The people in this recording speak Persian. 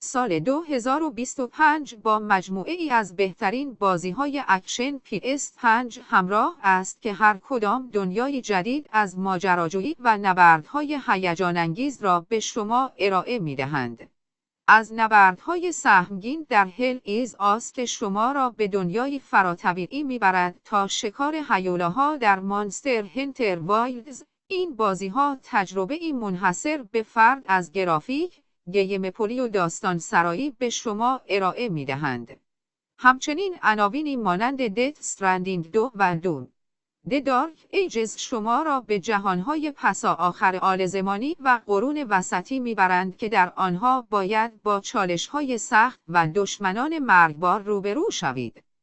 سال 2025 با مجموعه ای از بهترین بازی‌های اکشن PS5 همراه است که هر کدام دنیای جدید از ماجراجویی و نبردهای هیجان‌انگیز را به شما ارائه می‌دهند. از نبردهای سهمگین در هل ایز آست شما را به دنیای فراتبیعی می‌برد تا شکار هیولاها در مانستر هنتر وایلدز. این بازی‌ها تجربه‌ای منحصر به فرد از گرافیک، گیم‌پلی و داستان سرایی به شما ارائه می‌دهند. همچنین عناوینی مانند دث استرندینگ 2 و دون The Dark Ages شما را به جهانهای پسا آخر آلزمانی و قرون وسطی میبرند که در آنها باید با چالش‌های سخت و دشمنان مرگبار روبرو شوید.